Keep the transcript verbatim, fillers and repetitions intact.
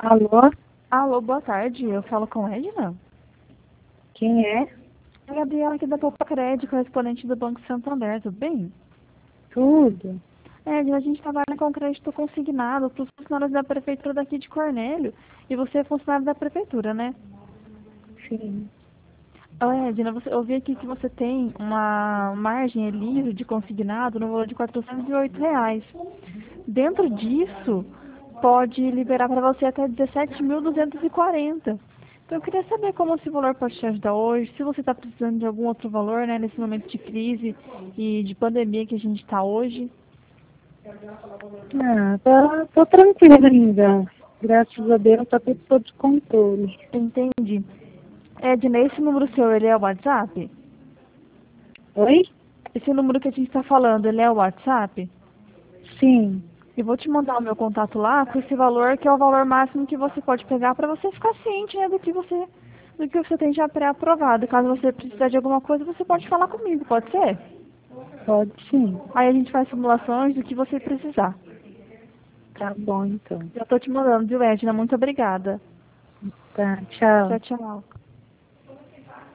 Alô? Alô, boa tarde. Eu falo com Edna? Quem é? É a Gabriela aqui da Poupa Crédito, correspondente do Banco Santander, tudo bem? Tudo. Edna, a gente trabalha com crédito consignado para os funcionários da prefeitura daqui de Cornélio. E você é funcionário da prefeitura, né? Sim. Ô, Edna, você, eu vi aqui que você tem uma margem livre de consignado no valor de quatrocentos e oito reais. Dentro disso, pode liberar para você até dezessete mil duzentos e quarenta. Então, eu queria saber como esse valor pode te ajudar hoje, se você está precisando de algum outro valor, né, nesse momento de crise e de pandemia que a gente está hoje. Ah, tá, tô tranquila ainda. Graças a Deus tá tudo sob controle. Entendi. Edna, esse número seu, ele é o WhatsApp? Oi? Esse número que a gente está falando, ele é o WhatsApp? Sim. Eu vou te mandar o meu contato lá com esse valor, que é o valor máximo que você pode pegar para você ficar ciente, né, do que você, do que você tem já pré-aprovado. Caso você precisar de alguma coisa, você pode falar comigo, pode ser? Pode sim. Aí a gente faz simulações do que você precisar. Tá bom então. Já tô te mandando, viu, Edna? Muito obrigada. Tá, tchau. Tchau, tchau.